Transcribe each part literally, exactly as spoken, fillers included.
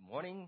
Good morning.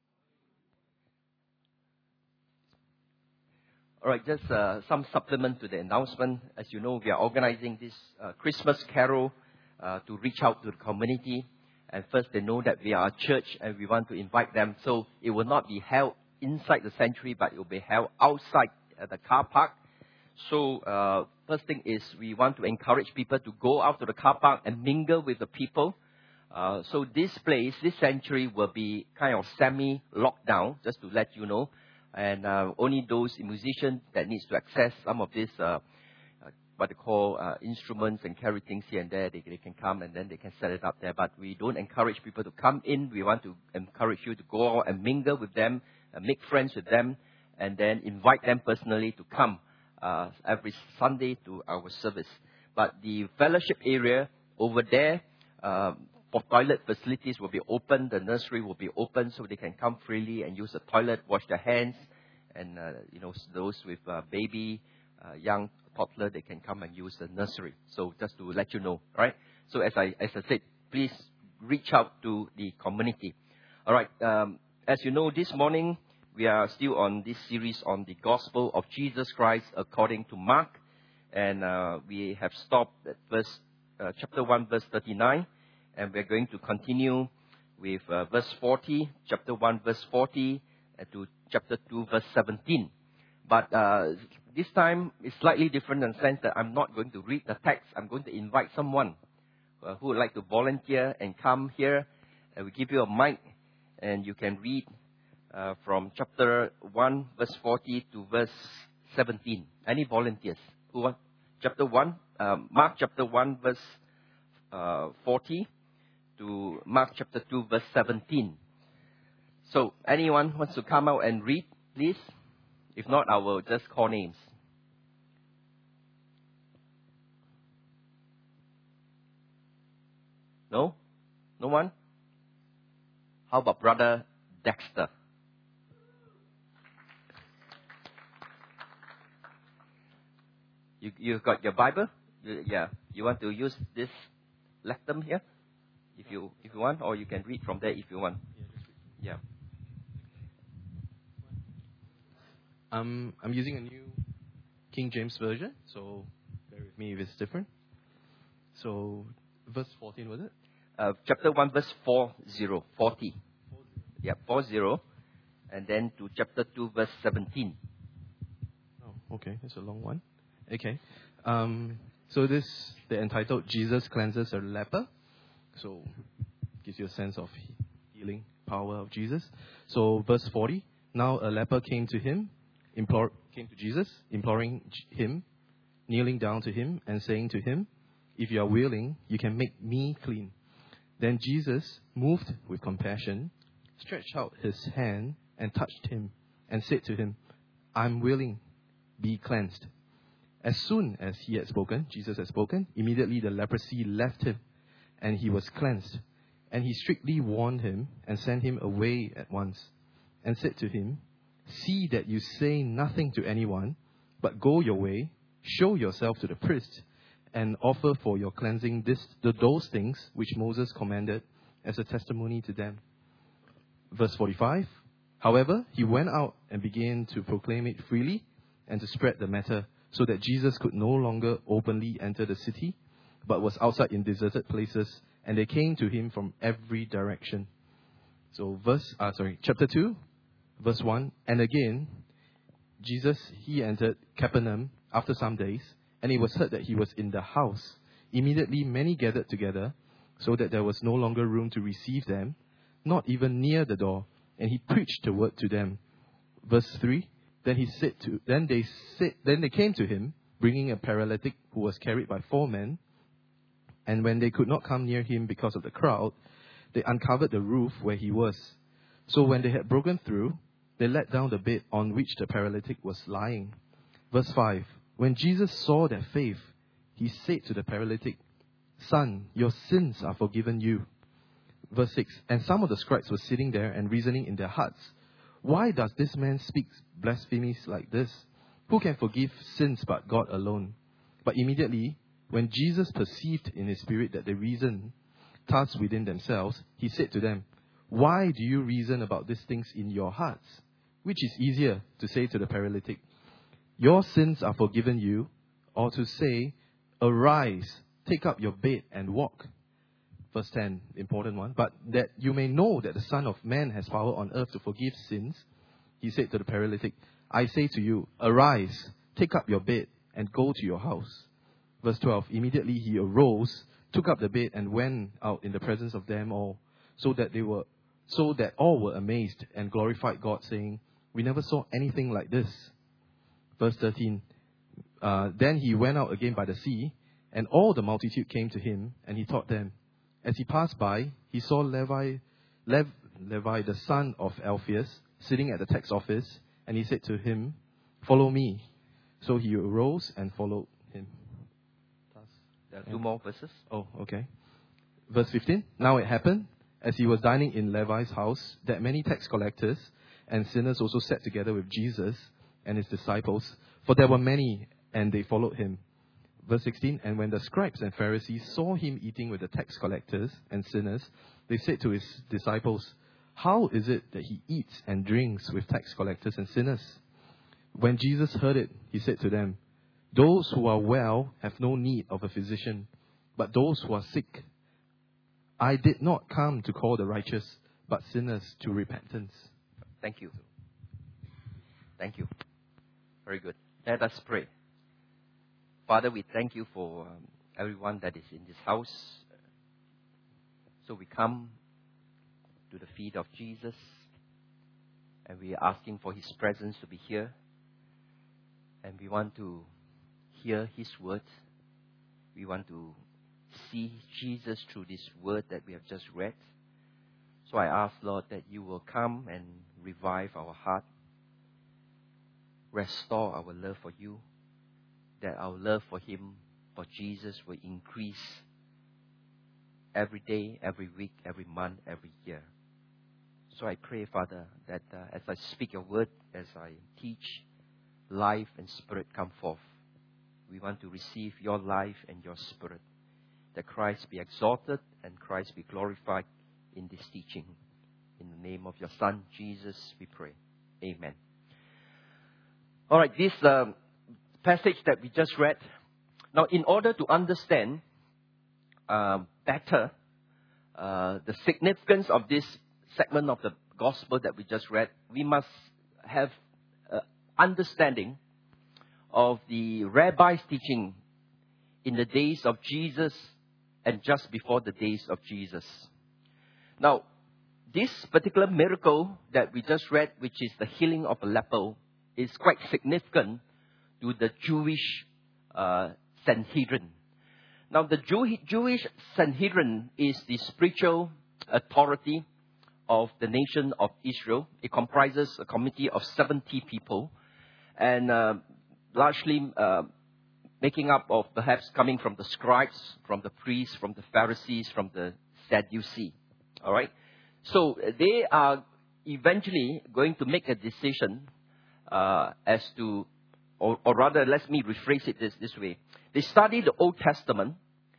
All right, just uh, some supplement to the announcement. As you know, we are organizing this uh, Christmas carol uh, to reach out to the community. And first, they know that we are a church and we want to invite them. So it will not be held inside the sanctuary, but it will be held outside at the car park. So uh, first thing is we want to encourage people to go out to the car park and mingle with the people. Uh, so this place, this sanctuary will be kind of semi-locked down, just to let you know. And uh, only those musicians that needs to access some of these, uh, uh, what they call uh, instruments and carry things here and there, they, they can come and then they can set it up there. But we don't encourage people to come in. We want to encourage you to go out and mingle with them, uh, make friends with them, and then invite them personally to come uh, every Sunday to our service. But the fellowship area over there, uh, for toilet facilities will be open, the nursery will be open so they can come freely and use the toilet, wash their hands, and uh, you know those with uh, baby, uh, young toddler, they can come and use the nursery. So just to let you know, right? So as I as I said, please reach out to the community. All right. Um, as you know, this morning we are still on this series on the Gospel of Jesus Christ according to Mark, and uh, we have stopped at verse uh, chapter one, verse thirty-nine. And we're going to continue with uh, verse forty, chapter one, verse forty, uh, to chapter two, verse seventeen. But uh, this time it's slightly different in the sense that I'm not going to read the text. I'm going to invite someone uh, who would like to volunteer and come here. And we give you a mic, and you can read uh, from chapter one, verse forty to verse seventeen. Any volunteers? Who want? Chapter one, um, Mark chapter one, verse uh, forty. To Mark chapter two, verse seventeen. So, anyone wants to come out and read, please? If not, I will just call names. No? No one? How about Brother Dexter? You, you've got your Bible? You, yeah. You want to use this lectern here? If you if you want, or you can read from there if you want. Yeah. Um, I'm using a new King James version, so bear with me if it's different. So, verse fourteen, was it? Uh, chapter one, verse four zero, forty. Yeah, four zero, and then to chapter two, verse seventeen. Oh, okay, that's a long one. Okay. Um, so this they're entitled "Jesus Cleanses a Leper." So, gives you a sense of healing power of Jesus. So, verse forty. Now a leper came to him, implore, came to Jesus, imploring him, kneeling down to him, and saying to him, "If you are willing, you can make me clean." Then Jesus, moved with compassion, stretched out his hand and touched him, and said to him, "I'm willing, be cleansed." As soon as he had spoken, Jesus had spoken, immediately the leprosy left him, and he was cleansed. And he strictly warned him and sent him away at once, and said to him, "See that you say nothing to anyone, but go your way, show yourself to the priest, and offer for your cleansing this, the, those things which Moses commanded as a testimony to them." Verse forty-five. However, he went out and began to proclaim it freely and to spread the matter, so that Jesus could no longer openly enter the city, but was outside in deserted places, and they came to him from every direction. So verse, uh, sorry, chapter two, verse one. And again, Jesus, he entered Capernaum after some days, and it was heard that he was in the house. Immediately many gathered together, so that there was no longer room to receive them, not even near the door, and he preached the word to them. Verse three. Then he said to, then they said, then they came to him, bringing a paralytic who was carried by four men. And when they could not come near him because of the crowd, they uncovered the roof where he was. So when they had broken through, they let down the bed on which the paralytic was lying. Verse five. When Jesus saw their faith, he said to the paralytic, "Son, your sins are forgiven you." Verse six. And some of the scribes were sitting there and reasoning in their hearts, "Why does this man speak blasphemies like this? Who can forgive sins but God alone?" But immediately, when Jesus perceived in his spirit that they reasoned thus within themselves, he said to them, Why do you reason about these things in your hearts? Which is easier, to say to the paralytic, your sins are forgiven you, or to say, arise, take up your bed and walk? Verse ten, important one. But that you may know that the Son of Man has power on earth to forgive sins, he said to the paralytic, I say to you, arise, take up your bed and go to your house. Verse twelve, immediately he arose, took up the bed and went out in the presence of them all, so that they were, so that all were amazed and glorified God, saying, we never saw anything like this. Verse thirteen, uh, then he went out again by the sea, and all the multitude came to him, and he taught them. As he passed by, he saw Levi, Lev, Levi, the son of Alphaeus, sitting at the tax office, and he said to him, follow me. So he arose and followed him. There are two more verses. Oh, okay. Verse fifteen, now it happened, as he was dining in Levi's house, that many tax collectors and sinners also sat together with Jesus and his disciples, for there were many, and they followed him. Verse sixteen, and when the scribes and Pharisees saw him eating with the tax collectors and sinners, they said to his disciples, how is it that he eats and drinks with tax collectors and sinners? When Jesus heard it, he said to them, those who are well have no need of a physician, but those who are sick. I did not come to call the righteous, but sinners to repentance. Thank you. Thank you. Very good. Let us pray. Father, we thank you for um, everyone that is in this house. So we come to the feet of Jesus, and we are asking for his presence to be here. And we want to hear his word. We want to see Jesus through this word that we have just read. So I ask, Lord, that you will come and revive our heart, restore our love for you, that our love for him, for Jesus, will increase every day, every week, every month, every year. So I pray, Father, that uh, as I speak your word, as I teach, life and spirit come forth. We want to receive your life and your spirit, that Christ be exalted and Christ be glorified in this teaching. In the name of your Son, Jesus, we pray. Amen. All right, this uh, passage that we just read. Now, in order to understand uh, better uh, the significance of this segment of the gospel that we just read, we must have uh, understanding of the rabbi's teaching in the days of Jesus and just before the days of Jesus. Now, this particular miracle that we just read, which is the healing of a leper, is quite significant to the Jewish uh, Sanhedrin. Now, the Jew- Jewish Sanhedrin is the spiritual authority of the nation of Israel. It comprises a committee of seventy people, and uh, largely uh, making up of perhaps coming from the scribes, from the priests, from the Pharisees, from the Sadducees. All right? So they are eventually going to make a decision uh, as to, or, or rather, let me rephrase it this, this way. They study the Old Testament,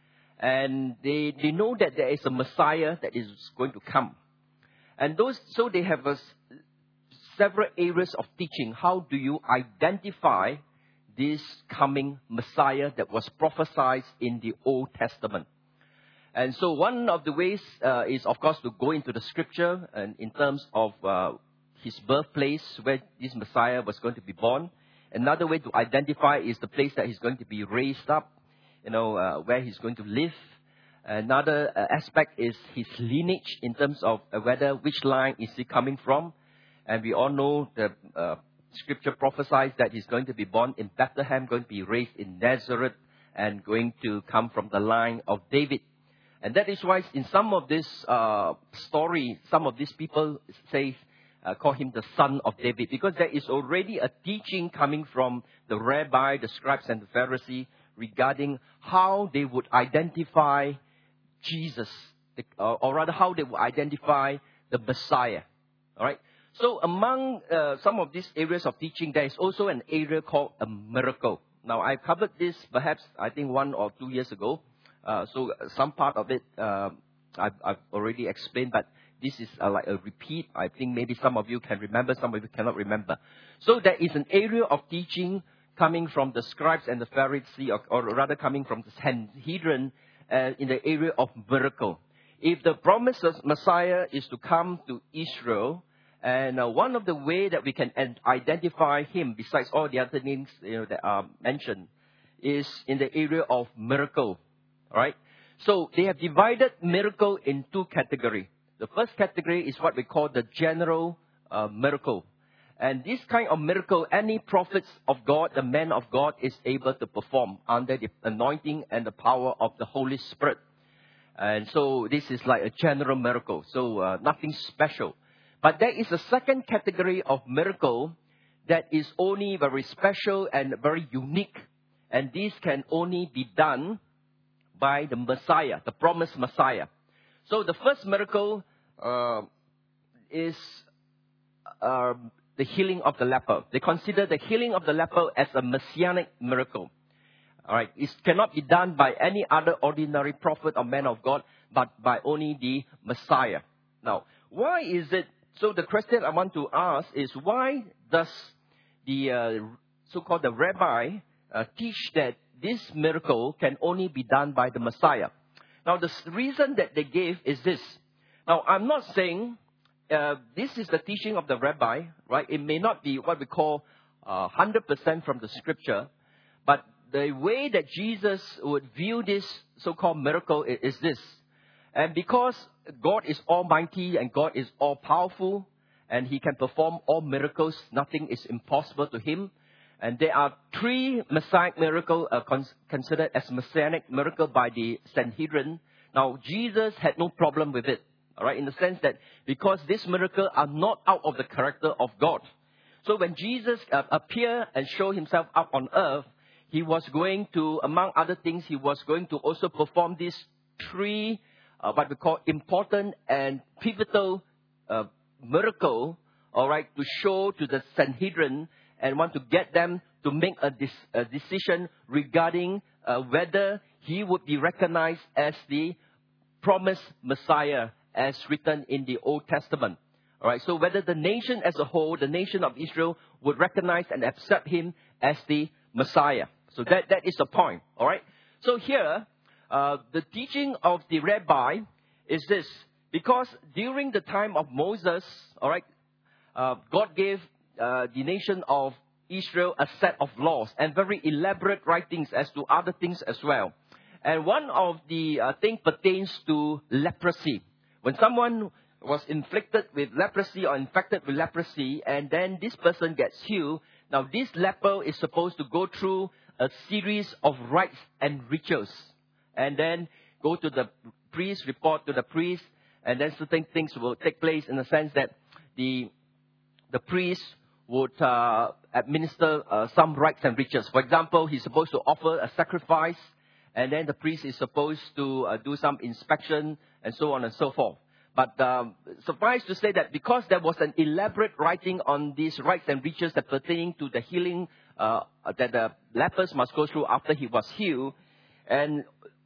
and they, they know that there is a Messiah that is going to come. And those, so they have a, several areas of teaching. How do you identify this coming Messiah that was prophesied in the Old Testament? And so one of the ways uh, is, of course, to go into the scripture and in terms of uh, his birthplace, where this Messiah was going to be born. Another way to identify is the place that he's going to be raised up, you know, uh, where he's going to live. Another uh, aspect is his lineage in terms of uh, whether which line is he coming from. And we all know the uh, scripture prophesies that he's going to be born in Bethlehem, going to be raised in Nazareth, and going to come from the line of David. And that is why in some of this uh, story, some of these people say, uh, call him the son of David, because there is already a teaching coming from the rabbi, the scribes and the Pharisees regarding how they would identify Jesus, uh, or rather how they would identify the Messiah. All right. So among uh, some of these areas of teaching, there is also an area called a miracle. Now, I covered this perhaps, I think, one or two years ago. Uh, so some part of it uh, I've, I've already explained, but this is uh, like a repeat. I think maybe some of you can remember, some of you cannot remember. So there is an area of teaching coming from the scribes and the Pharisees, or, or rather coming from the Sanhedrin, uh, in the area of miracle. If the promised Messiah is to come to Israel, and uh, one of the way that we can identify him, besides all the other names, you know, that are mentioned, is in the area of miracle. All right. So they have divided miracle in two categories. The first category is what we call the general uh, miracle. And this kind of miracle, any prophets of God, the man of God, is able to perform under the anointing and the power of the Holy Spirit. And so this is like a general miracle. So uh, nothing special. But there is a second category of miracle that is only very special and very unique. And this can only be done by the Messiah, the promised Messiah. So the first miracle uh, is uh, the healing of the leper. They consider the healing of the leper as a messianic miracle. All right, it cannot be done by any other ordinary prophet or man of God, but by only the Messiah. Now, why is it? So the question I want to ask is, why does the uh, so-called the rabbi uh, teach that this miracle can only be done by the Messiah? Now, the reason that they gave is this. Now, I'm not saying uh, this is the teaching of the rabbi, right? It may not be what we call uh, one hundred percent from the scripture, but the way that Jesus would view this so-called miracle is, is this. And because God is almighty and God is all-powerful, and he can perform all miracles, nothing is impossible to him. And there are three Messianic miracles uh, cons- considered as Messianic miracle by the Sanhedrin. Now, Jesus had no problem with it, all right, in the sense that because these miracles are not out of the character of God. So when Jesus uh, appeared and showed himself up on earth, he was going to, among other things, he was going to also perform these three, uh, what we call important and pivotal uh, miracle, all right, to show to the Sanhedrin and want to get them to make a, dis- a decision regarding uh, whether he would be recognized as the promised Messiah as written in the Old Testament. All right, so whether the nation as a whole, the nation of Israel, would recognize and accept him as the Messiah. So that, that is the point. All right. So here, uh, the teaching of the rabbi is this. Because during the time of Moses, all right, uh, God gave Uh, the nation of Israel a set of laws and very elaborate writings as to other things as well. And one of the uh, things pertains to leprosy. When someone was inflicted with leprosy or infected with leprosy, and then this person gets healed, now this leper is supposed to go through a series of rites and rituals. And then go to the priest, report to the priest, and then certain things will take place in the sense that the, the priest would uh, administer uh, some rites and rituals. For example, he's supposed to offer a sacrifice, and then the priest is supposed to uh, do some inspection, and so on and so forth. But um, suffice to say that because there was an elaborate writing on these rites and rituals that pertaining to the healing uh, that the lepers must go through after he was healed, and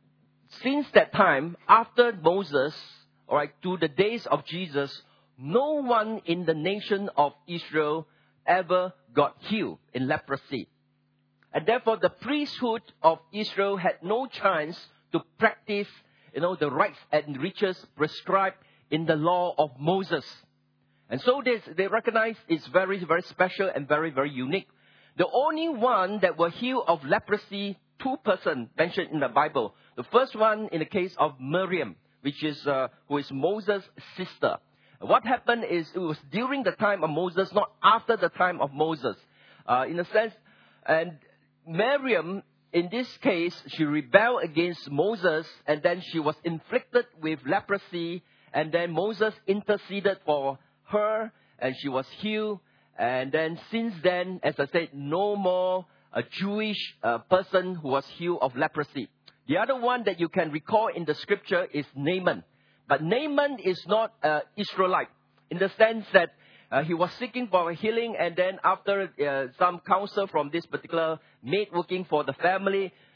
since that time, after Moses, all right, to the days of Jesus, no one in the nation of Israel ever got healed in leprosy. And therefore, the priesthood of Israel had no chance to practice, you know, the rites and rituals prescribed in the law of Moses. And so they, they recognize it's very, very special and very, very unique. The only one that were healed of leprosy, two persons mentioned in the Bible. The first one in the case of Miriam, which is uh, who is Moses' sister. What happened is it was during the time of Moses, not after the time of Moses. Uh, in a sense, and Miriam, in this case, she rebelled against Moses, and then she was inflicted with leprosy, and then Moses interceded for her, and she was healed. And then since then, as I said, no more a Jewish uh, person who was healed of leprosy. The other one that you can recall in the scripture is Naaman. But Naaman is not an Israelite in the sense that uh, he was seeking for a healing, and then after uh, some counsel from this particular maid working for the family,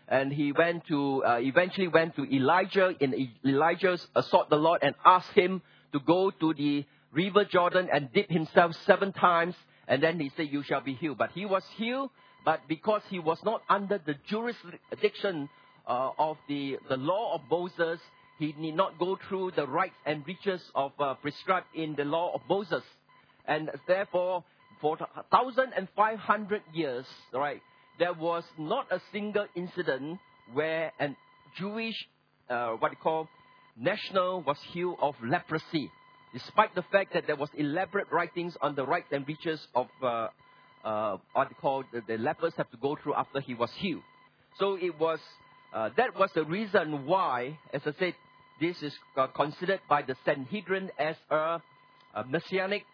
and he went to, uh, eventually went to Elijah, and Elijah sought the Lord and asked him to go to the river Jordan and dip himself seven times, and then he said, you shall be healed. But he was healed, but because he was not under the jurisdiction uh, of the, the law of Moses, he need not go through the rites and riches of uh, prescribed in the law of Moses. And therefore, for one thousand five hundred years, right, there was not a single incident where a Jewish, uh, what you call, national was healed of leprosy, despite the fact that there was elaborate writings on the rites and riches of uh, uh, what you call the, the lepers have to go through after he was healed. So it was uh, that was the reason why, as I said, this is uh, considered by the Sanhedrin as a, a messianic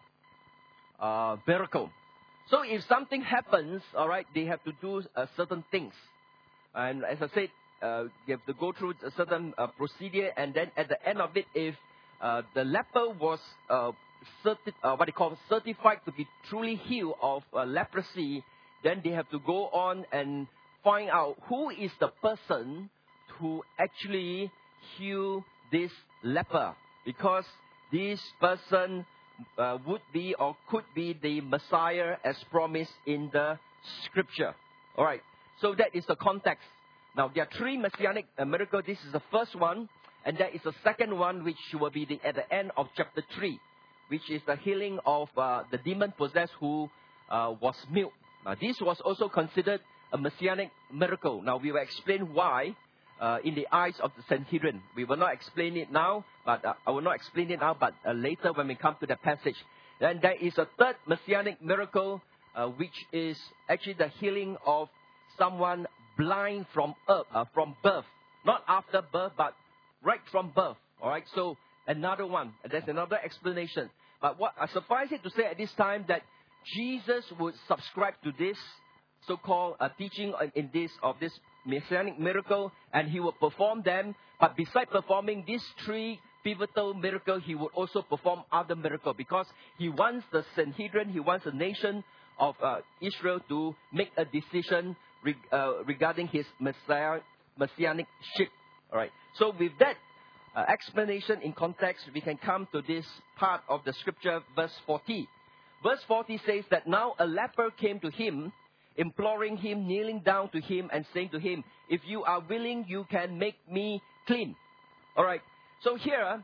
uh, miracle. So if something happens, all right, they have to do uh, certain things. And as I said, uh, they have to go through a certain uh, procedure. And then at the end of it, if uh, the leper was uh, certi- uh, what they call certified to be truly healed of uh, leprosy, then they have to go on and find out who is the person who actually heal this leper. Because this person Uh, would be or could be the Messiah as promised in the scripture. Alright, so that is the context. Now there are three messianic uh, miracles. This is the first one, and there is the second one, which will be the, at the end of chapter three, which is the healing of uh, the demon-possessed who uh, was mute. Now this was also considered a messianic miracle. Now we will explain why Uh, in the eyes of the Sanhedrin. We will not explain it now, but uh, I will not explain it now, but uh, later when we come to the passage. Then there is a third messianic miracle, uh, which is actually the healing of someone blind from earth, uh, from birth. Not after birth, but right from birth. All right, so another one. And there's another explanation. But what I suffice it to say at this time that Jesus would subscribe to this so-called uh, teaching in this of this messianic miracle, and he would perform them. But besides performing these three pivotal miracles, he would also perform other miracles, because he wants the Sanhedrin, he wants the nation of uh, Israel to make a decision re- uh, regarding his messiah, messianic ship. All right. So with that uh, explanation in context, we can come to this part of the scripture, verse forty. Verse forty says that now a leper came to him, imploring him, kneeling down to him and saying to him, if you are willing, you can make me clean. All right. So here,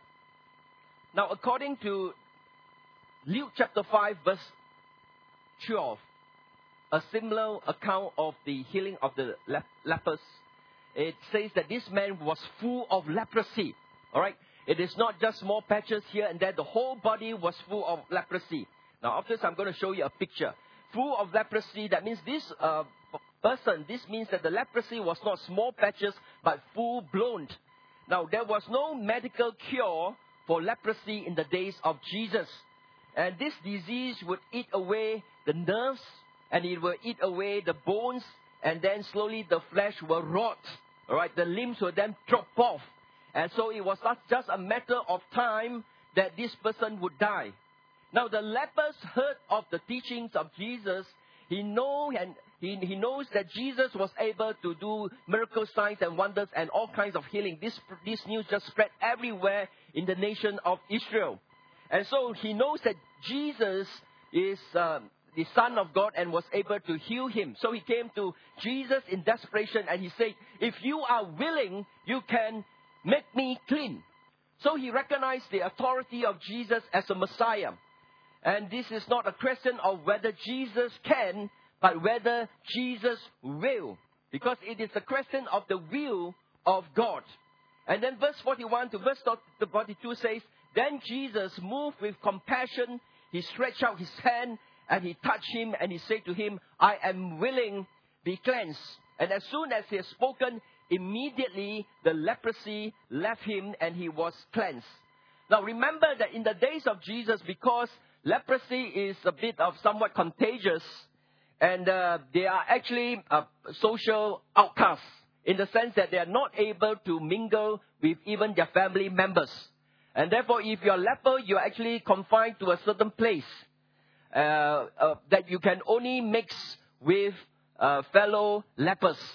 now according to Luke chapter five, verse twelve, a similar account of the healing of the lep- lepers, it says that this man was full of leprosy. All right. It is not just small patches here and there. The whole body was full of leprosy. Now, after this, I'm going to show you a picture. Full of leprosy, that means this uh, person, this means that the leprosy was not small patches, but full-blown. Now, there was no medical cure for leprosy in the days of Jesus. And this disease would eat away the nerves, and it will eat away the bones, and then slowly the flesh will rot. All right, the limbs will then drop off. And so it was not just a matter of time that this person would die. Now the lepers heard of the teachings of Jesus. He know and he, he knows that Jesus was able to do miracle signs and wonders and all kinds of healing. This this news just spread everywhere in the nation of Israel, and so he knows that Jesus is um, the Son of God and was able to heal him. So he came to Jesus in desperation and he said, "If you are willing, you can make me clean." So he recognized the authority of Jesus as a Messiah. And this is not a question of whether Jesus can, but whether Jesus will. Because it is a question of the will of God. And then verse forty-one to verse forty-two says, then Jesus, moved with compassion, he stretched out his hand and he touched him and he said to him, I am willing, be cleansed. And as soon as he had spoken, immediately the leprosy left him and he was cleansed. Now remember that in the days of Jesus, because leprosy is a bit of somewhat contagious, and uh, they are actually uh, social outcasts in the sense that they are not able to mingle with even their family members. And therefore, if you're a leper, you're actually confined to a certain place uh, uh, that you can only mix with uh, fellow lepers.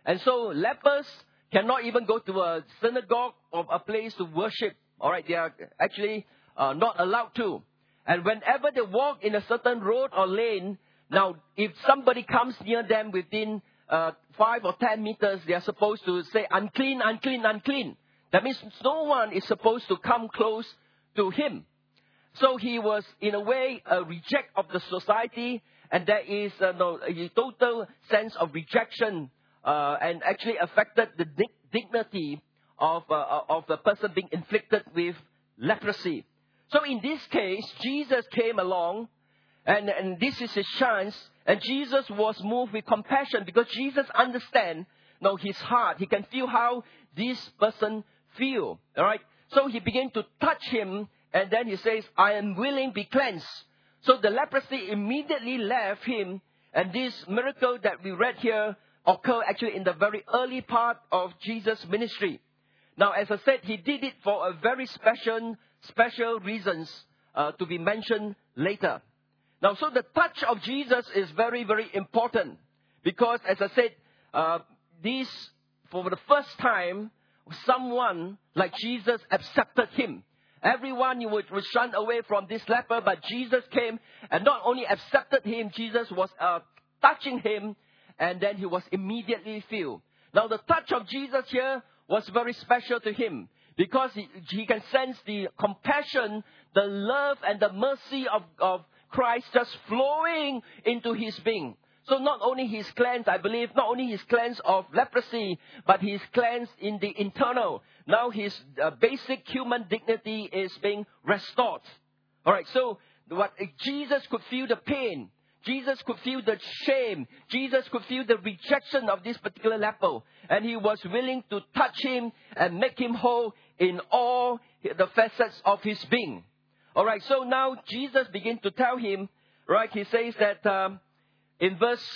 And so lepers cannot even go to a synagogue or a place to worship. All right, they are actually uh, not allowed to. And whenever they walk in a certain road or lane, now if somebody comes near them within uh, five or ten meters, they are supposed to say, unclean, unclean, unclean. That means no one is supposed to come close to him. So he was, in a way, a reject of the society, and there is uh, no, a total sense of rejection, uh, and actually affected the dig- dignity of uh, of the person being inflicted with leprosy. So in this case, Jesus came along, and, and this is his chance, and Jesus was moved with compassion because Jesus understands, you know, his heart. He can feel how this person feel. All right. So he began to touch him, and then he says, I am willing, be cleansed. So the leprosy immediately left him, and this miracle that we read here occurred actually in the very early part of Jesus' ministry. Now, as I said, he did it for a very special, special reasons uh, to be mentioned later. Now, so the touch of Jesus is very, very important because, as I said, uh, this, for the first time, someone like Jesus accepted him. Everyone you would, would shun away from this leper, but Jesus came and not only accepted him, Jesus was uh, touching him, and then he was immediately filled. Now, the touch of Jesus here was very special to him because he, he can sense the compassion, the love, and the mercy of, of Christ just flowing into his being. So not only he's cleansed, I believe, not only he's cleansed of leprosy, but he's cleansed in the internal. Now his uh, basic human dignity is being restored. All right, so what Jesus could feel the pain. Jesus could feel the shame. Jesus could feel the rejection of this particular leper. And he was willing to touch him and make him whole in all the facets of his being. All right, so now Jesus began to tell him, right, he says that um, in verse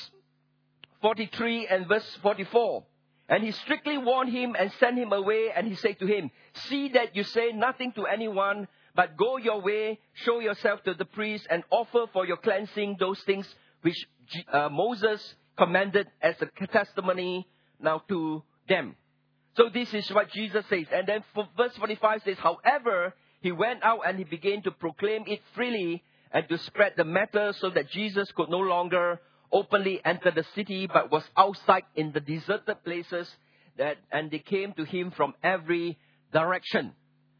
forty-three and verse forty-four, and he strictly warned him and sent him away, and he said to him, see that you say nothing to anyone, but go your way, show yourself to the priest, and offer for your cleansing those things which uh, Moses commanded as a testimony now to them. So this is what Jesus says. And then for verse forty-five says, however, he went out and he began to proclaim it freely and to spread the matter so that Jesus could no longer openly enter the city, but was outside in the deserted places, that and they came to him from every direction.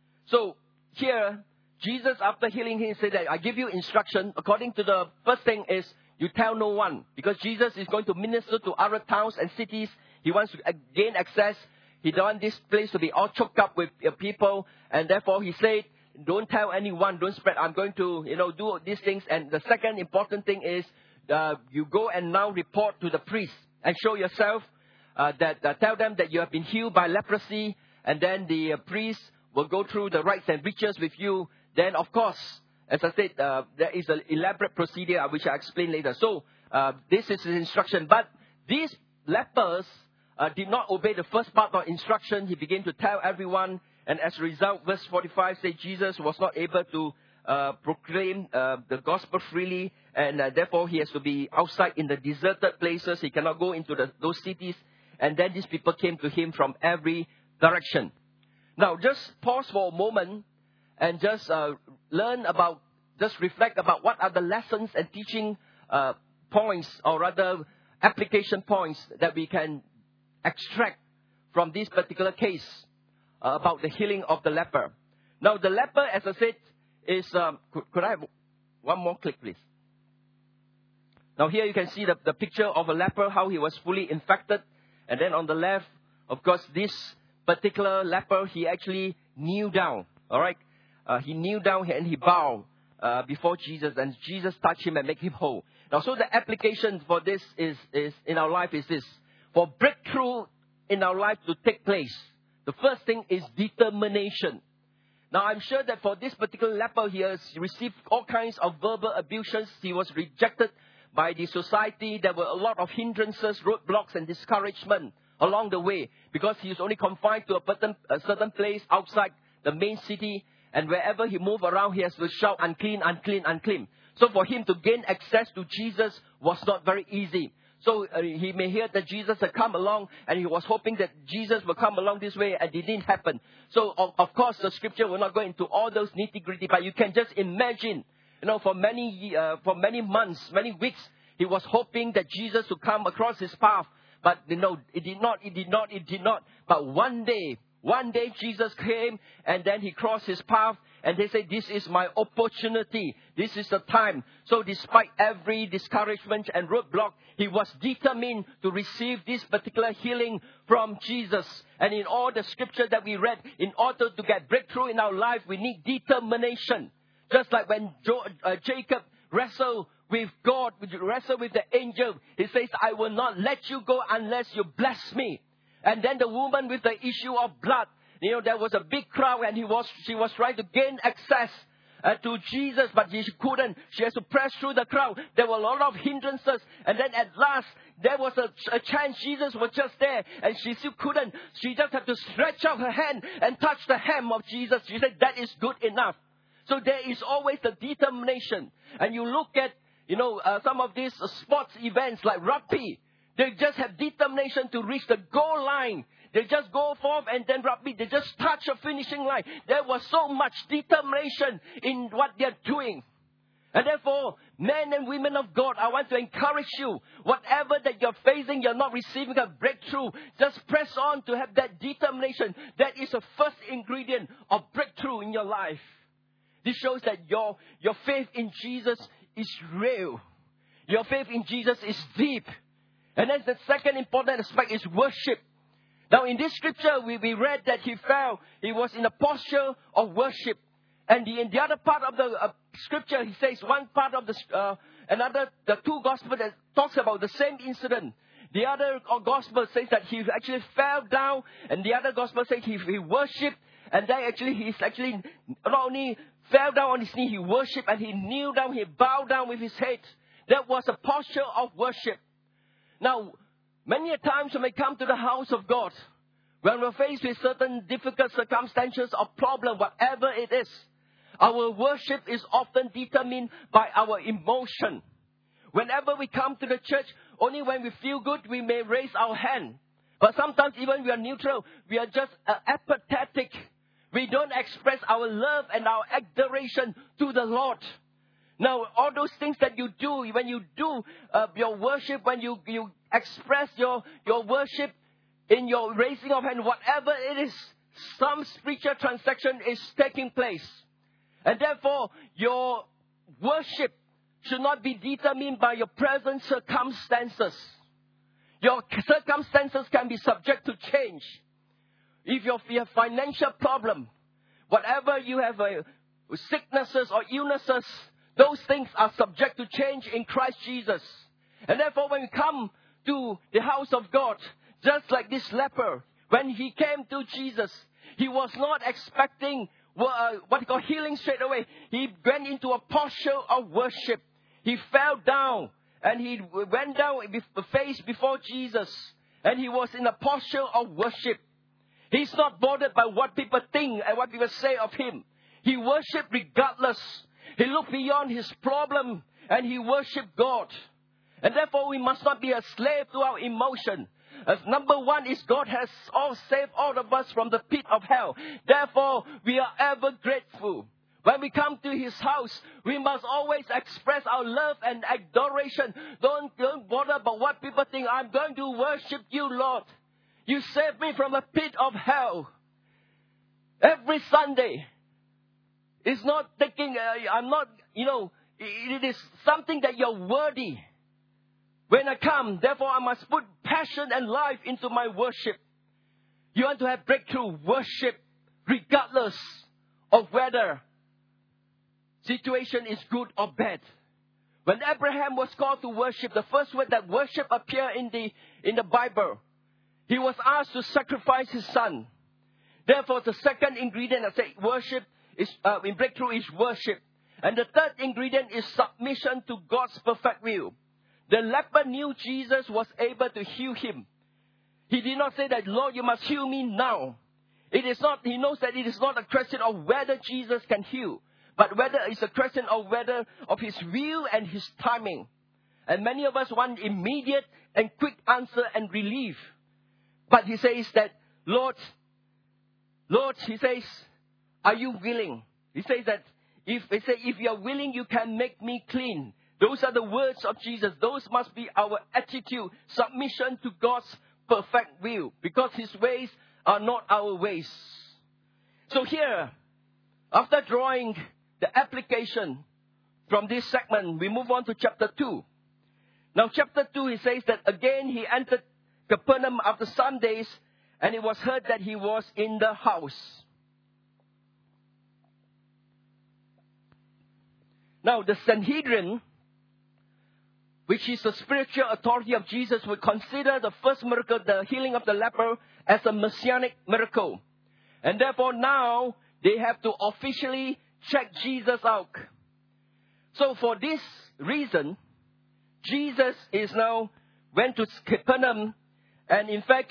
So here, Jesus, after healing him, said that I give you instruction. According to the first thing is, you tell no one. Because Jesus is going to minister to other towns and cities. He wants to gain access. He doesn't want this place to be all choked up with people. And therefore he said, don't tell anyone, don't spread. I'm going to, you know, do these things. And the second important thing is, uh, you go and now report to the priest and show yourself, uh, that uh, tell them that you have been healed by leprosy. And then the uh, priest will go through the rites and rituals with you. Then, of course, as I said, uh, there is an elaborate procedure which I'll explain later. So, uh, this is his instruction. But these lepers uh, did not obey the first part of instruction. He began to tell everyone. And as a result, verse forty-five says Jesus was not able to uh, proclaim uh, the gospel freely. And uh, therefore, he has to be outside in the deserted places. He cannot go into the, those cities. And then these people came to him from every direction. Now, just pause for a moment. And just uh, learn about, just reflect about what are the lessons and teaching uh, points, or rather application points that we can extract from this particular case uh, about the healing of the leper. Now, the leper, as I said, is, um, could, could I have one more click, please? Now, here you can see the, the picture of a leper, how he was fully infected. And then on the left, of course, this particular leper, he actually kneeled down, all right? Uh, he kneeled down and he bowed uh, before Jesus, and Jesus touched him and made him whole. Now, so the application for this is, is in our life is this. For breakthrough in our life to take place, the first thing is determination. Now, I'm sure that for this particular leper, he has received all kinds of verbal abuses. He was rejected by the society. There were a lot of hindrances, roadblocks, and discouragement along the way, because he was only confined to a certain, a certain place outside the main city. And wherever he moved around, he has to shout, unclean, unclean, unclean. So for him to gain access to Jesus was not very easy. So uh, he may hear that Jesus had come along, and he was hoping that Jesus will come along this way, and it didn't happen. So, of, of course, the scripture will not go into all those nitty-gritty, but you can just imagine, you know, for many, uh, for many months, many weeks, he was hoping that Jesus would come across his path. But, you know, it did not, it did not, it did not. But one day, one day Jesus came, and then he crossed his path, and they say, this is my opportunity. This is the time. So despite every discouragement and roadblock, he was determined to receive this particular healing from Jesus. And in all the scripture that we read, in order to get breakthrough in our life, we need determination. Just like when Jo- uh, Jacob wrestled with God, wrestled with the angel, he says, I will not let you go unless you bless me. And then the woman with the issue of blood, you know, there was a big crowd, and he was, she was trying to gain access uh, to Jesus, but she couldn't. She has to press through the crowd. There were a lot of hindrances. And then at last, there was a, a chance Jesus was just there, and she still couldn't. She just had to stretch out her hand and touch the hem of Jesus. She said, that is good enough. So there is always the determination. And you look at, you know, uh, some of these uh, sports events like rugby. They just have determination to reach the goal line. They just go forth, and then rugby, they just touch a finishing line. There was so much determination in what they're doing. And therefore, men and women of God, I want to encourage you. Whatever that you're facing, you're not receiving a breakthrough. Just press on to have that determination. That is the first ingredient of breakthrough in your life. This shows that your, your faith in Jesus is real. Your faith in Jesus is deep. And then the second important aspect is worship. Now in this scripture, we, we read that he fell. He was in a posture of worship. And the, in the other part of the uh, scripture, he says one part of the, uh, another, the two gospels that talks about the same incident. The other gospel says that he actually fell down. And the other gospel says he, he worshipped. And then actually, he's actually not only fell down on his knee, he worshipped, and he kneeled down, he bowed down with his head. That was a posture of worship. Now, many a times when we come to the house of God, when we're faced with certain difficult circumstances or problem, whatever it is, our worship is often determined by our emotion. Whenever we come to the church, only when we feel good, we may raise our hand. But sometimes even we are neutral, we are just uh, apathetic. We don't express our love and our adoration to the Lord. Now, all those things that you do, when you do uh, your worship, when you, you express your, your worship in your raising of hand, whatever it is, some spiritual transaction is taking place. And therefore, your worship should not be determined by your present circumstances. Your circumstances can be subject to change. If you have financial problem, whatever you have, uh, sicknesses or illnesses, those things are subject to change in Christ Jesus. And therefore, when we come to the house of God, just like this leper, when he came to Jesus, he was not expecting uh, what he called healing straight away. He went into a posture of worship. He fell down, and he went down face before Jesus, and he was in a posture of worship. He's not bothered by what people think and what people say of him. He worshiped regardless. He looked beyond his problem, and he worshiped God. And therefore, we must not be a slave to our emotion. As number one is God has all saved all of us from the pit of hell. Therefore, we are ever grateful. When we come to his house, we must always express our love and adoration. Don't, don't bother about what people think. I'm going to worship you, Lord. You saved me from the pit of hell. Every Sunday. It's not thinking, uh, I'm not, you know, it is something that you're worthy. When I come, therefore I must put passion and life into my worship. You want to have breakthrough, worship regardless of whether situation is good or bad. When Abraham was called to worship, the first word that worship appeared in the, in the Bible, he was asked to sacrifice his son. Therefore, the second ingredient I say worship is uh, in breakthrough is worship. And the third ingredient is submission to God's perfect will. The leper knew Jesus was able to heal him. He did not say that, Lord, you must heal me now. It is not, he knows that it is not a question of whether Jesus can heal, but whether it's a question of whether of his will and his timing. And many of us want immediate and quick answer and relief. But he says that, Lord, Lord, he says, are you willing? He says that, if he say, if you are willing, you can make me clean. Those are the words of Jesus. Those must be our attitude, submission to God's perfect will, because His ways are not our ways. So here, after drawing the application from this segment, we move on to chapter two. Now chapter two, he says that again he entered Capernaum after some days, and it was heard that he was in the house. Now the Sanhedrin, which is the spiritual authority of Jesus, would consider the first miracle, the healing of the leper, as a messianic miracle. And therefore now they have to officially check Jesus out. So for this reason, Jesus is now went to Capernaum, and in fact,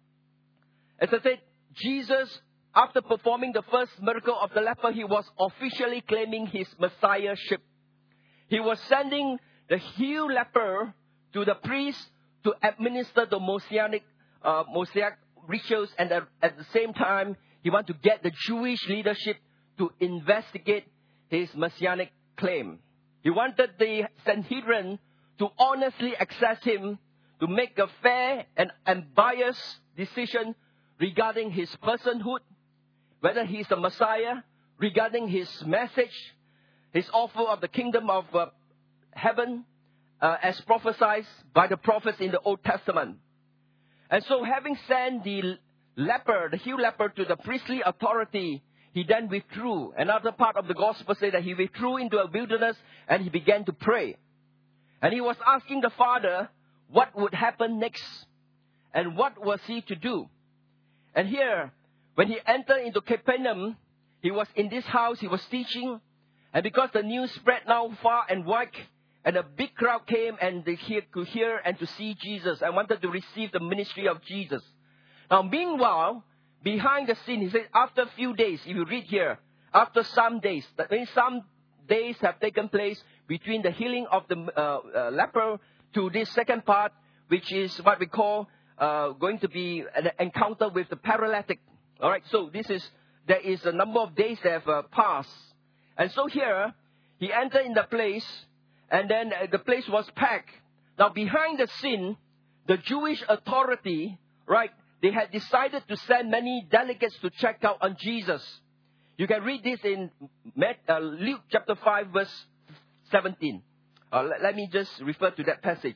as I said, Jesus, after performing the first miracle of the leper, he was officially claiming his messiahship. He was sending the healed leper to the priest to administer the Mosaic, uh, Mosaic rituals, and at, at the same time, he wanted to get the Jewish leadership to investigate his messianic claim. He wanted the Sanhedrin to honestly assess him, to make a fair and unbiased decision regarding his personhood, whether he is the Messiah, regarding his message, his offer of the kingdom of uh, heaven, uh, as prophesied by the prophets in the Old Testament. And so having sent the leper, the healed leper, to the priestly authority, he then withdrew. Another part of the gospel says that he withdrew into a wilderness and he began to pray. And he was asking the Father what would happen next and what was he to do. And here, when he entered into Capernaum, he was in this house, he was teaching. And because the news spread now far and wide, and a big crowd came and they could hear and to see Jesus and wanted to receive the ministry of Jesus. Now, meanwhile, behind the scene, he said, after a few days, if you read here, after some days, that means some days have taken place between the healing of the uh, uh, leper to this second part, which is what we call uh, going to be an encounter with the paralytic. All right, so this is, there is a number of days that have uh, passed. And so here, he entered in the place, and then uh, the place was packed. Now, behind the scene, the Jewish authority, right, they had decided to send many delegates to check out on Jesus. You can read this in uh, Luke chapter five, verse seventeen. Uh, let, let me just refer to that passage.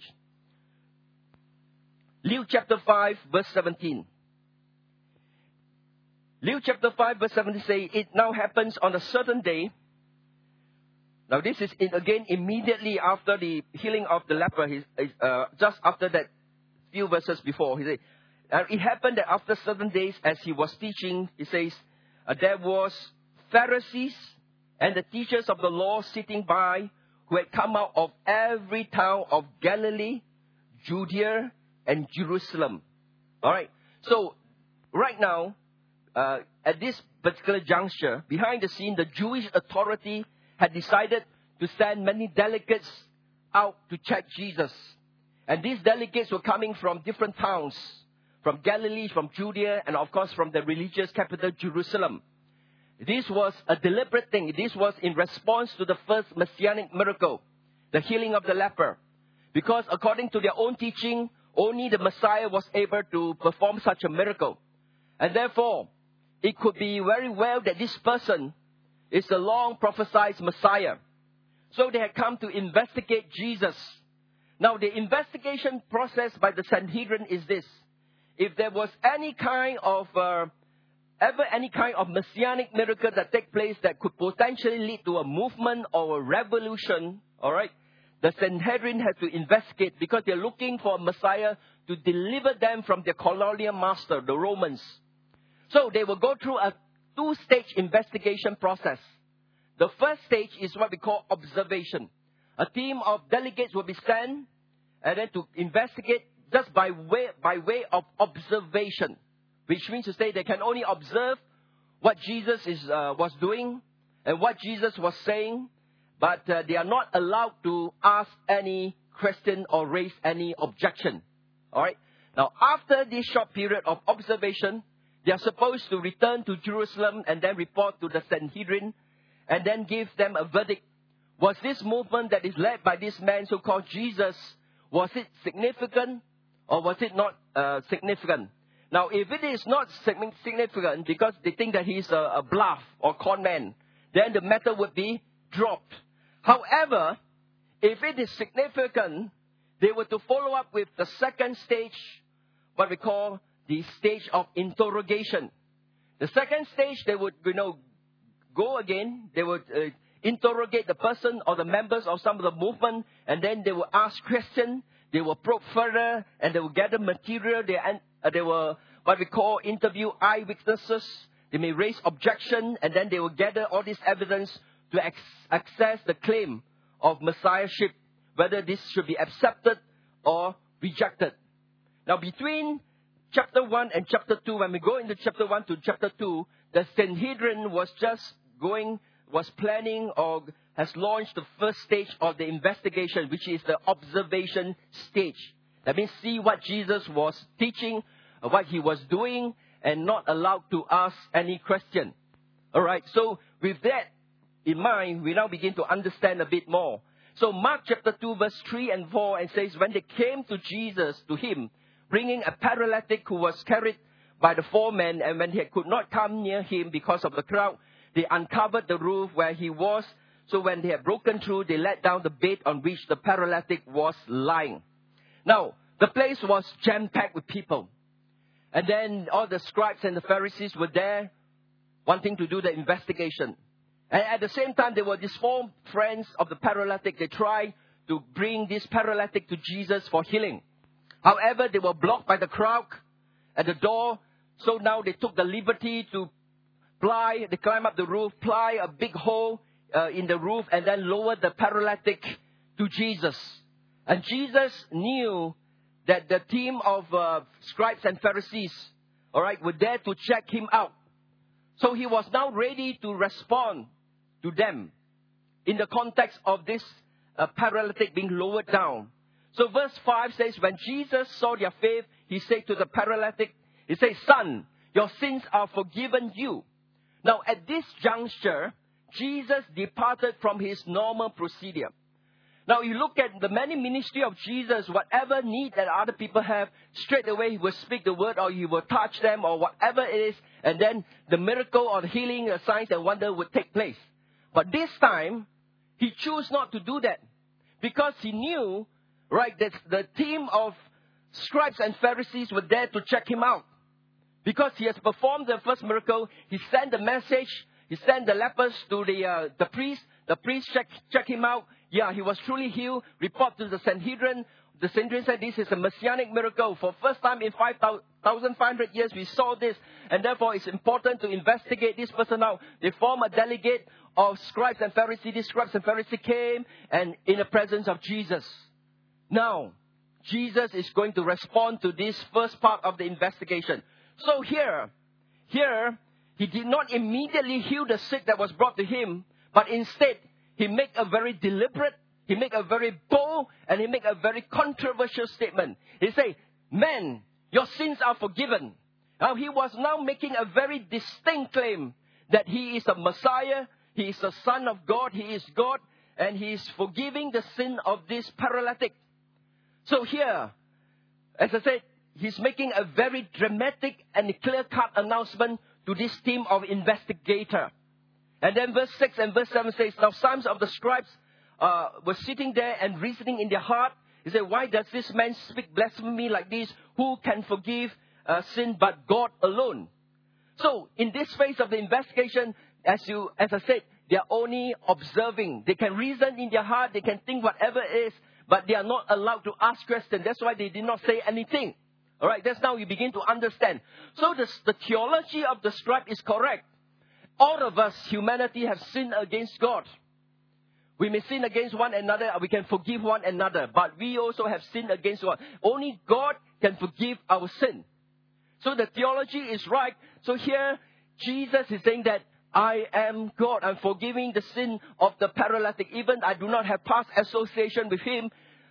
Luke chapter five, verse seventeen. Luke chapter five, verse seventeen says, it now happens on a certain day. Now this is in, again immediately after the healing of the leper. He, uh, just after that few verses before. He said, Uh, it happened that after certain days, as he was teaching, he says, uh, there was Pharisees and the teachers of the law sitting by, who had come out of every town of Galilee, Judea, and Jerusalem. All right. So right now, uh, at this particular juncture, behind the scene, the Jewish authority had decided to send many delegates out to check Jesus. And these delegates were coming from different towns, from Galilee, from Judea, and of course from the religious capital, Jerusalem. This was a deliberate thing. This was in response to the first messianic miracle, the healing of the leper. Because according to their own teaching, only the Messiah was able to perform such a miracle. And therefore, it could be very well that this person is the long prophesied Messiah. So they had come to investigate Jesus. Now the investigation process by the Sanhedrin is this. If there was any kind of, uh, ever any kind of messianic miracle that take place that could potentially lead to a movement or a revolution, all right, the Sanhedrin had to investigate because they're looking for a Messiah to deliver them from their colonial master, the Romans. So they will go through a two-stage investigation process. The first stage is what we call observation. A team of delegates will be sent and then to investigate just by way, by way of observation, which means to say they can only observe what Jesus is, uh, was doing and what Jesus was saying, but uh, they are not allowed to ask any question or raise any objection. All right. Now, after this short period of observation, they are supposed to return to Jerusalem and then report to the Sanhedrin and then give them a verdict. Was this movement that is led by this man so-called Jesus, was it significant or was it not uh, significant? Now, if it is not significant because they think that he's a, a bluff or con man, then the matter would be dropped. However, if it is significant, they were to follow up with the second stage, what we call the stage of interrogation. The second stage, they would, you know, go again. They would uh, interrogate the person or the members of some of the movement, and then they will ask questions. They will probe further, and they will gather material. They, uh, they will, what we call, interview eyewitnesses. They may raise objection, and then they will gather all this evidence to ex- access the claim of messiahship, whether this should be accepted or rejected. Now, between chapter one and chapter two, when we go into chapter one to chapter two, the Sanhedrin was just going, was planning or has launched the first stage of the investigation, which is the observation stage. That means see what Jesus was teaching, what he was doing, and not allowed to ask any question. All right, so with that in mind, we now begin to understand a bit more. So Mark chapter two, verse three and four, and says, when they came to Jesus, to him, bringing a paralytic who was carried by the four men, and when he could not come near him because of the crowd, they uncovered the roof where he was. So when they had broken through, they let down the bed on which the paralytic was lying. Now, the place was jam-packed with people. And then all the scribes and the Pharisees were there wanting to do the investigation. And at the same time, there were these four friends of the paralytic. They tried to bring this paralytic to Jesus for healing. However, they were blocked by the crowd at the door. So now they took the liberty to ply, they climb up the roof, ply a big hole uh, in the roof, and then lower the paralytic to Jesus. And Jesus knew that the team of uh, scribes and Pharisees, all right, were there to check him out. So he was now ready to respond to them in the context of this uh, paralytic being lowered down. So verse five says, when Jesus saw their faith, he said to the paralytic, he says, son, your sins are forgiven you. Now at this juncture, Jesus departed from his normal procedure. Now you look at the many ministry of Jesus, whatever need that other people have, straight away he will speak the word or he will touch them or whatever it is, and then the miracle or the healing, the signs and wonder would take place. But this time, he chose not to do that because he knew, right, that the team of scribes and Pharisees were there to check him out. Because he has performed the first miracle, he sent the message, he sent the lepers to the uh, the priest. The priest check, check him out. Yeah, he was truly healed. Report to the Sanhedrin. The Sanhedrin said this is a messianic miracle. For first time in five thousand five hundred years, we saw this. And therefore, it's important to investigate this person out. They form a delegate of scribes and Pharisees. These scribes and Pharisees came and in the presence of Jesus. Now, Jesus is going to respond to this first part of the investigation. So here, here, he did not immediately heal the sick that was brought to him, but instead, he made a very deliberate, he made a very bold, and he made a very controversial statement. He said, men, your sins are forgiven. Now, he was now making a very distinct claim that he is a Messiah, he is the Son of God, he is God, and he is forgiving the sin of this paralytic. So here, as I said, he's making a very dramatic and clear-cut announcement to this team of investigator. And then verse six and verse seven says, now some of the scribes uh, were sitting there and reasoning in their heart. He said, why does this man speak blasphemy like this? Who can forgive uh, sin but God alone? So in this phase of the investigation, as you, as I said, they are only observing. They can reason in their heart. They can think whatever it is, but they are not allowed to ask questions. That's why they did not say anything. All right, that's now you begin to understand. So the, the theology of the scribe is correct. All of us, humanity, have sinned against God. We may sin against one another, we can forgive one another, but we also have sinned against God. Only God can forgive our sin. So the theology is right. So here, Jesus is saying that I am God. I'm forgiving the sin of the paralytic. Even I do not have past association with him.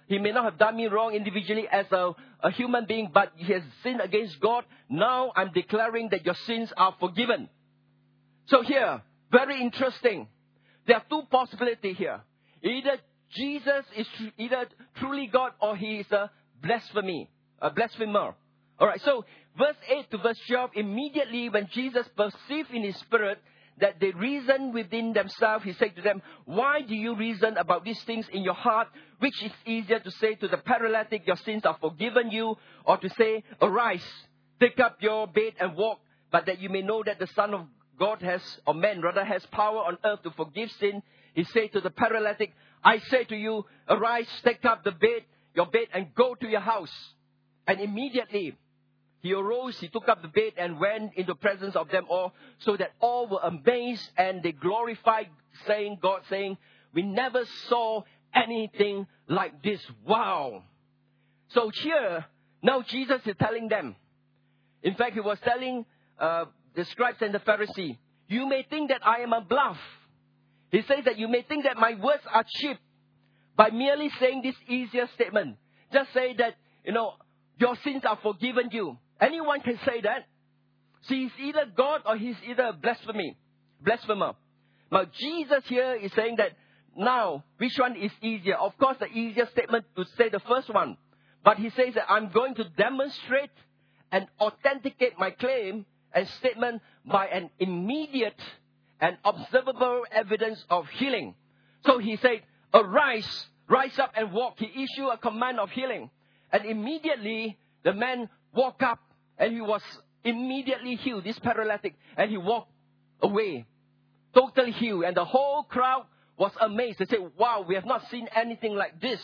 he may not have done me wrong individually as a, a human being, but he has sinned against God. Now I'm declaring that your sins are forgiven. So here, very interesting. There are two possibilities here. Either Jesus is tr- either truly God or he is a blasphemy, a blasphemer. All right, so verse eight to verse twelve, immediately when Jesus perceived in his spirit that they reason within themselves, he said to them, why do you reason about these things in your heart? Which is easier to say to the paralytic, your sins are forgiven you, or to say, arise, take up your bed and walk, but that you may know that the Son of God has, or man rather, has power on earth to forgive sin. He said to the paralytic, I say to you, arise, take up the bed, your bed, and go to your house. And immediately he arose, he took up the bed and went into the presence of them all, so that all were amazed and they glorified, saying, God saying, we never saw anything like this. Wow. So here, now Jesus is telling them. In fact, he was telling uh, the scribes and the Pharisees, you may think that I am a bluff. He says that you may think that my words are cheap by merely saying this easier statement. Just say that, you know, your sins are forgiven you. Anyone can say that. So he's either God or he's either a blasphemy, blasphemer. Now Jesus here is saying that now, which one is easier? Of course, the easier statement to say the first one. But he says that I'm going to demonstrate and authenticate my claim and statement by an immediate and observable evidence of healing. So he said, arise, rise up and walk. He issued a command of healing. And immediately the man woke up and he was immediately healed, this paralytic, and he walked away, totally healed. And the whole crowd was amazed. They said, wow, we have not seen anything like this.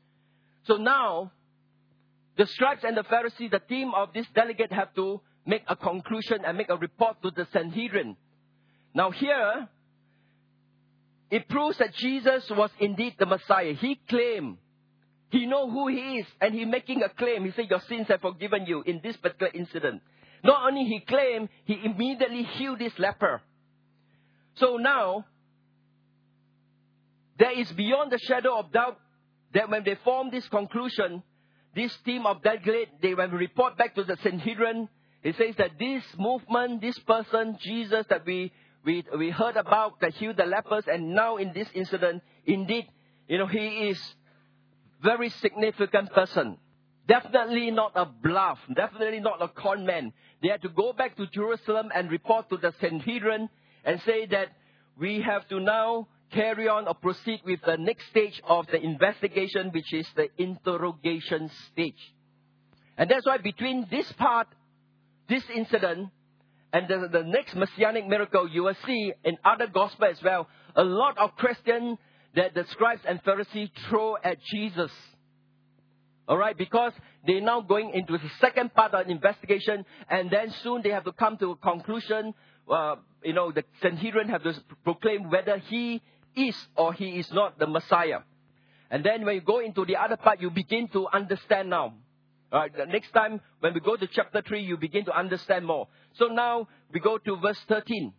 So now, the scribes and the Pharisees, the team of this delegate, have to make a conclusion and make a report to the Sanhedrin. Now here, it proves that Jesus was indeed the Messiah. He claimed, he know who he is, and he making a claim. He said, your sins have forgiven you in this particular incident. Not only he claimed, he immediately healed this leper. So now, there is beyond the shadow of doubt that when they form this conclusion, this team of delegate, they when report back to the Sanhedrin, it says that this movement, this person, Jesus, that we we we heard about, that healed the lepers, and now in this incident, indeed, you know, he is very significant person. Definitely not a bluff. Definitely not a con man. They had to go back to Jerusalem and report to the Sanhedrin and say that we have to now carry on or proceed with the next stage of the investigation, which is the interrogation stage. And that's why between this part, this incident, and the, the next messianic miracle, you will see in other gospels as well, a lot of questions that the scribes and Pharisees throw at Jesus. Alright, because they're now going into the second part of the investigation, and then soon they have to come to a conclusion. Uh, you know, the Sanhedrin have to proclaim whether he is or he is not the Messiah. And then when you go into the other part, you begin to understand now. Alright, the next time when we go to chapter three, you begin to understand more. So now we go to verse thirteen.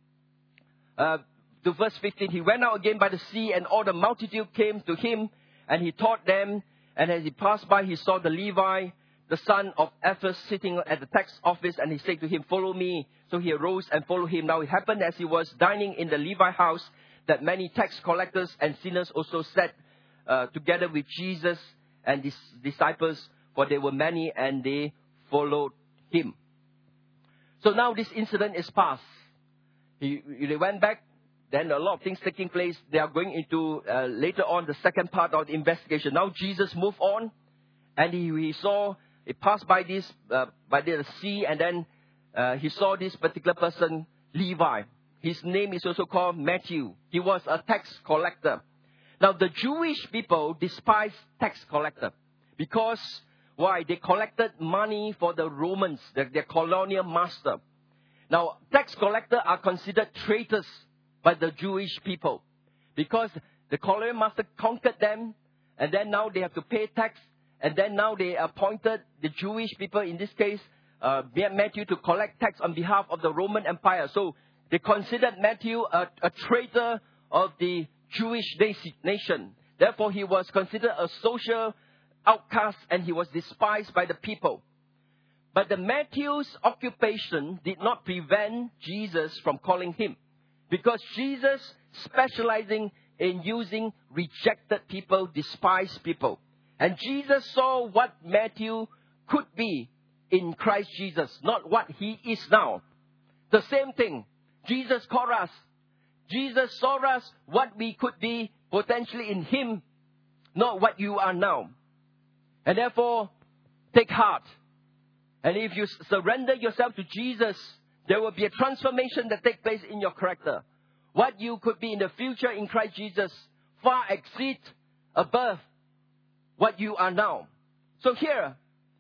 Uh, to verse fifteen. He went out again by the sea, and all the multitude came to him, and he taught them. And as he passed by, he saw the Levi, the son of Alphaeus, sitting at the tax office, and he said to him, follow me. So he arose and followed him. Now it happened as he was dining in the Levi house, that many tax collectors and sinners also sat uh, together with Jesus and his disciples, for there were many, and they followed him. So now this incident is past. He, they went back. Then a lot of things taking place. They are going into, uh, later on, the second part of the investigation. Now Jesus moved on, and he, he saw, he passed by this, uh, by the sea, and then uh, he saw this particular person, Levi. His name is also called Matthew. He was a tax collector. Now the Jewish people despise tax collector. Because, why? They collected money for the Romans, their, their colonial master. Now, tax collectors are considered traitors by the Jewish people, because the colonial master conquered them, and then now they have to pay tax, and then now they appointed the Jewish people, in this case, uh, Matthew, to collect tax on behalf of the Roman Empire. So they considered Matthew a, a traitor of the Jewish nation. Therefore, he was considered a social outcast and he was despised by the people. But the Matthew's occupation did not prevent Jesus from calling him, because Jesus specializing in using rejected people, despised people. And Jesus saw what Matthew could be in Christ Jesus, not what he is now. The same thing. Jesus called us. Jesus saw us what we could be potentially in him, not what you are now. And therefore, take heart. And if you surrender yourself to Jesus, there will be a transformation that takes place in your character. What you could be in the future in Christ Jesus far exceeds above what you are now. So here,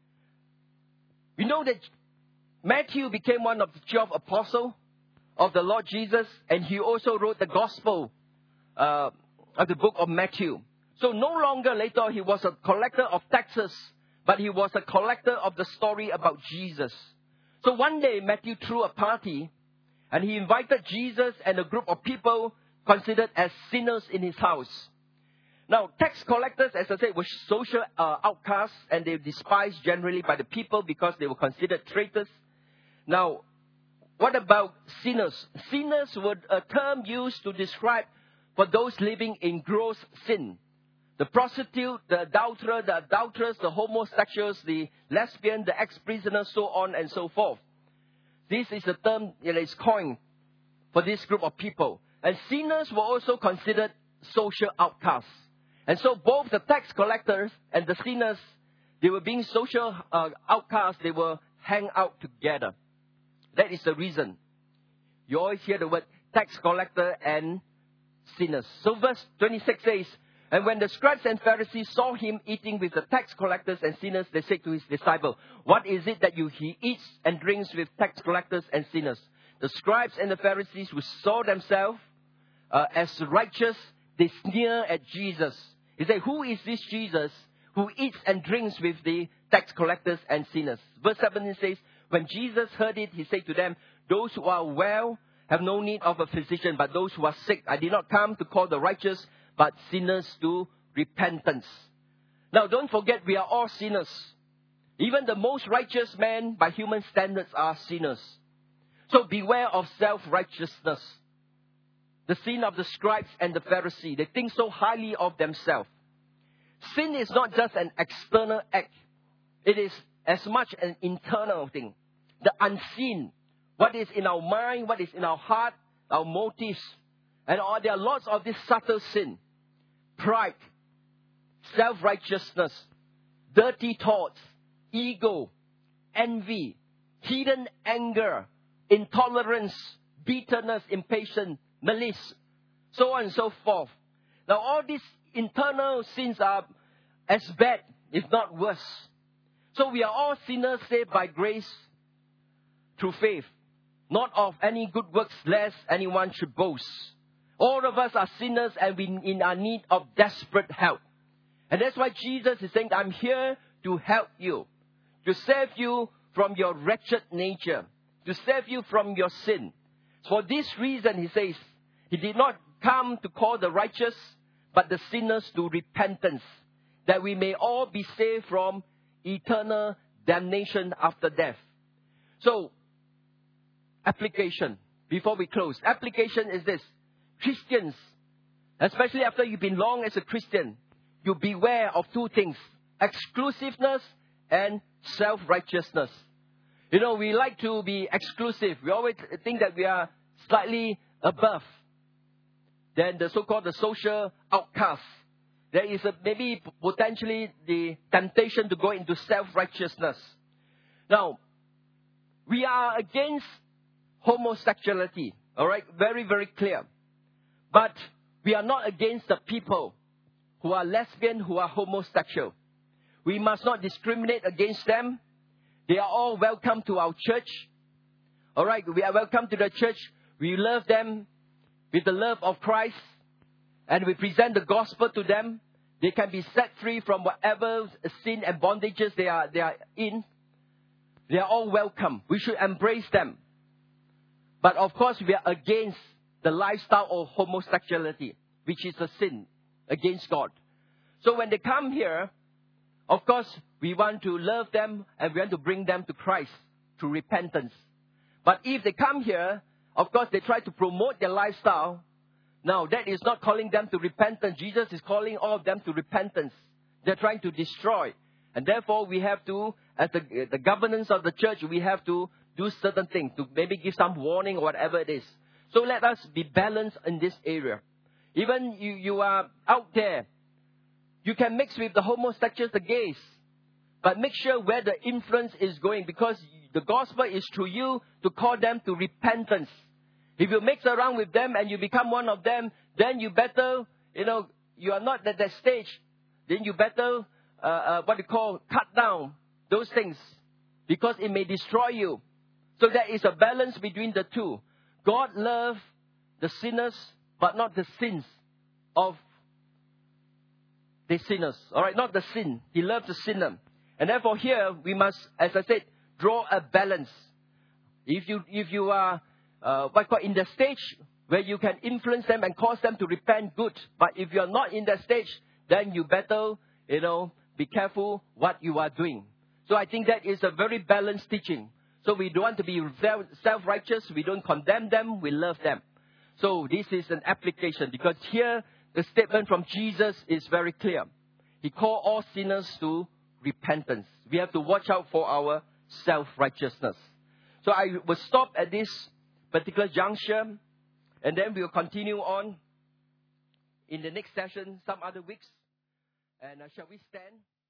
we know that Matthew became one of the twelve apostles of the Lord Jesus, and he also wrote the gospel uh, of the book of Matthew. So no longer later he was a collector of taxes, but he was a collector of the story about Jesus. So one day Matthew threw a party, and he invited Jesus and a group of people considered as sinners in his house. Now, tax collectors, as I said, were social uh, outcasts, and they were despised generally by the people because they were considered traitors. Now, what about sinners? Sinners were a term used to describe for those living in gross sin. The prostitute, the adulterer, the adulterers, the homosexuals, the lesbian, the ex-prisoners, so on and so forth. This is the term that is coined for this group of people. And sinners were also considered social outcasts. And so both the tax collectors and the sinners, they were being social uh, outcasts. They were hang out together. That is the reason. You always hear the word tax collector and sinners. So verse twenty-six says, and when the scribes and Pharisees saw him eating with the tax collectors and sinners, they said to his disciple, what is it that you, he eats and drinks with tax collectors and sinners? The scribes and the Pharisees who saw themselves uh, as righteous, they sneer at Jesus. They say, who is this Jesus who eats and drinks with the tax collectors and sinners? Verse seventeen says, when Jesus heard it, he said to them, those who are well have no need of a physician, but those who are sick. I did not come to call the righteous, but sinners to repentance. Now, don't forget, we are all sinners. Even the most righteous men, by human standards, are sinners. So beware of self-righteousness. The sin of the scribes and the Pharisees. They think so highly of themselves. Sin is not just an external act. It is as much an internal thing. The unseen. What is in our mind, what is in our heart, our motives. And all, there are lots of this subtle sin. Pride, self-righteousness, dirty thoughts, ego, envy, hidden anger, intolerance, bitterness, impatience, malice, so on and so forth. Now all these internal sins are as bad, if not worse. So we are all sinners saved by grace through faith, not of any good works, lest anyone should boast. All of us are sinners and we in our need of desperate help. And that's why Jesus is saying, I'm here to help you, to save you from your wretched nature, to save you from your sin. For this reason, he says, he did not come to call the righteous, but the sinners to repentance, that we may all be saved from eternal damnation after death. So, application, before we close. Application is this. Christians, especially after you've been long as a Christian, you beware of two things. Exclusiveness and self-righteousness. You know, we like to be exclusive. We always think that we are slightly above than the so-called the social outcast. There is a, maybe potentially the temptation to go into self-righteousness. Now, we are against homosexuality. All right, very, very clear. But we are not against the people who are lesbian, who are homosexual. We must not discriminate against them. They are all welcome to our church. All right, we are welcome to the church. We love them with the love of Christ. And we present the gospel to them. They can be set free from whatever sin and bondages they are, they are in. They are all welcome. We should embrace them. But of course, we are against the lifestyle of homosexuality, which is a sin against God. So when they come here, of course, we want to love them and we want to bring them to Christ through repentance. But if they come here, of course, they try to promote their lifestyle. Now, that is not calling them to repentance. Jesus is calling all of them to repentance. They're trying to destroy. And therefore, we have to, as the, the governance of the church, we have to do certain things, to maybe give some warning or whatever it is. So let us be balanced in this area. Even you, you are out there, you can mix with the homosexuals, the gays, but make sure where the influence is going, because the gospel is through you to call them to repentance. If you mix around with them and you become one of them, then you better, you know, you are not at that stage. Then you better, uh, uh, what you call, cut down those things, because it may destroy you. So there is a balance between the two. God loves the sinners, but not the sins of the sinners. All right, not the sin. He loves the sinner. And therefore here, we must, as I said, draw a balance. If you, if you are, uh, what call in the stage where you can influence them and cause them to repent, good. But if you are not in that stage, then you better, you know, be careful what you are doing. So I think that is a very balanced teaching. So we don't want to be self-righteous. We don't condemn them. We love them. So this is an application, because here the statement from Jesus is very clear. He called all sinners to repentance. We have to watch out for our self-righteousness. So I will stop at this particular juncture, and then we'll continue on in the next session, some other weeks. And uh, shall we stand?